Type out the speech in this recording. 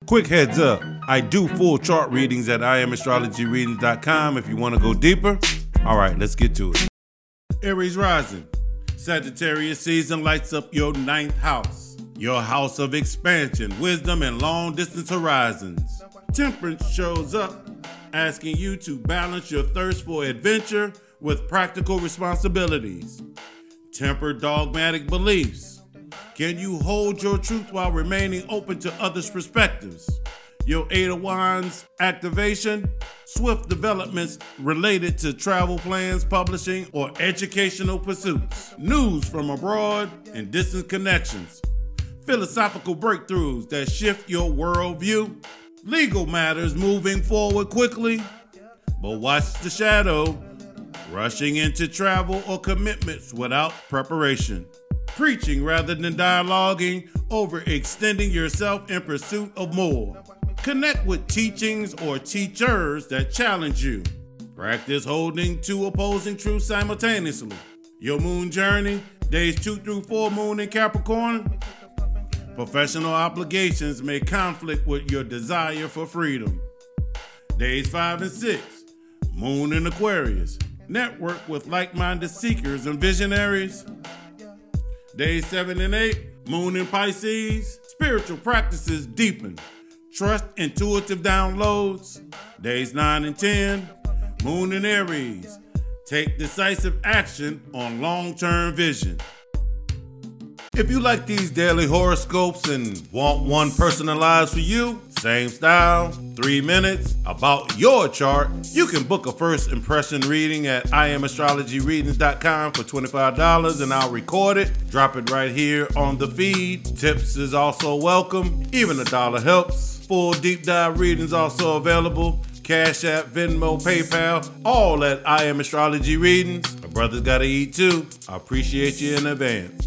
Quick heads up, I do full chart readings at IamAstrologyReadings.com if you want to go deeper. All right, let's get to it. Aries rising. Sagittarius season lights up your 9th house. Your house of expansion, wisdom, and long-distance horizons. Temperance shows up, asking you to balance your thirst for adventure with practical responsibilities. Temper dogmatic beliefs. Can you hold your truth while remaining open to others' perspectives? Your 8 of Wands activation, swift developments related to travel plans, publishing, or educational pursuits. News from abroad and distant connections. Philosophical breakthroughs that shift your worldview. Legal matters moving forward quickly, but watch the shadow. Rushing into travel or commitments without preparation. Preaching rather than dialoguing, overextending yourself in pursuit of more. Connect with teachings or teachers that challenge you. Practice holding 2 opposing truths simultaneously. Your moon journey, days 2 through 4 moon in Capricorn. Professional obligations may conflict with your desire for freedom. Days 5 and 6, moon in Aquarius. Network with like-minded seekers and visionaries. Days 7 and 8, moon in Pisces. Spiritual practices deepen. Trust intuitive downloads. Days 9 and 10, moon in Aries. Take decisive action on long-term vision. If you like these daily horoscopes and want one personalized for you, same style, 3 minutes, about your chart, you can book a first impression reading at IamAstrologyReadings.com for $25 and I'll record it, drop it right here on the feed. Tips is also welcome, even $1 helps. Full deep dive readings also available. Cash App, Venmo, PayPal, all at I Am Astrology Readings. My brother's gotta eat too. I appreciate you in advance.